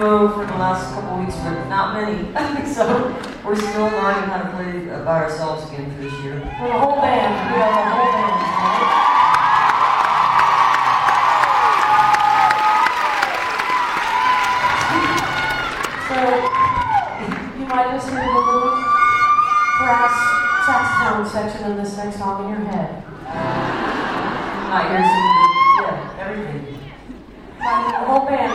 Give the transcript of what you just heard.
duo for the last couple weeks, but not many. So we're still learning how to play by ourselves again for this year. For the whole band, we have a whole band, right? So you might listen to the little brass saxophone section of this next song in your head. I hear some, yeah, everything. The whole band.